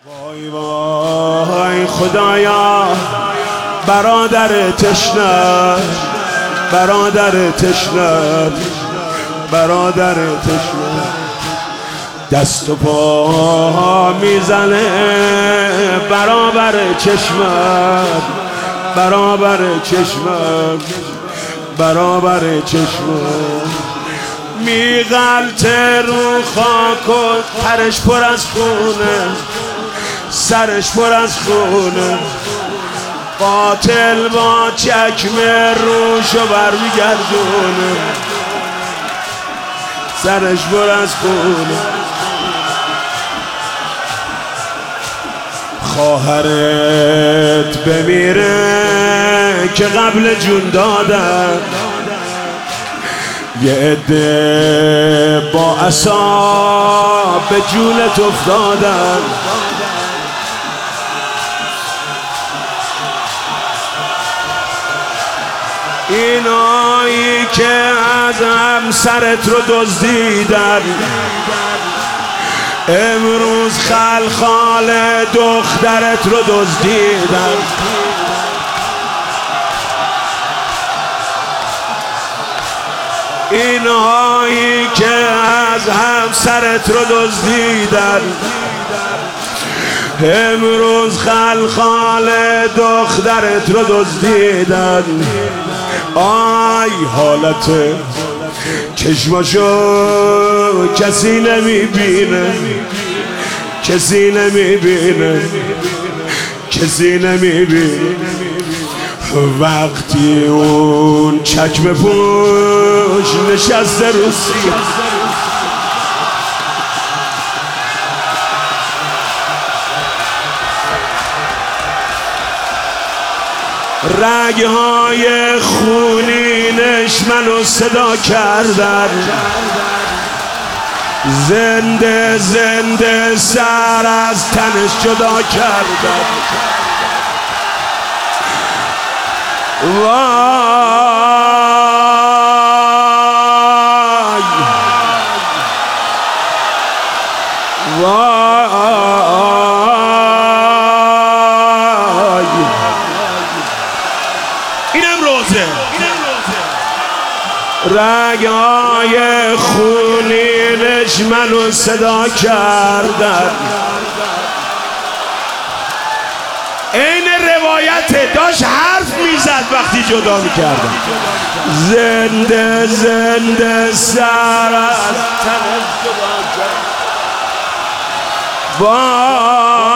وای وای خدایا برادر تشنه، برادر تشنه، برادر تشنه دست و پا میزنه برابر چشمت، برابر چشمت، برابر چشمت میغلطه رو خاک و ترش پر از خونه، سرش پر از خونه، قاتل با چکمه روشو برمیگردونه، سرش پر از خونه. خواهرت بمیره که قبل جون دادن، یه عده با عصا به جونت افتادن، اینایی که از همسرت رو دزدیدن امروز خلخال دخترت رو دزدیدن. اینهایی که از همسرت رو دزدیدن امروز خلخال دخترت رو دزدیدن. آی حالت چشماشو کسی نمیبینه، کسی نمیبینه، کسی نمیبینه. وقتی اون چکمه پوش نشسته رو سیه رگهای خونینش منو صدا کردن، زنده زنده سر از تنش جدا کردن. وای وای اینم روزه، رگای خونینش منو صدا کردن. این روایت داشت حرف میزد وقتی جدا میکردن. زنده زنده سر از تنش جدا کردن.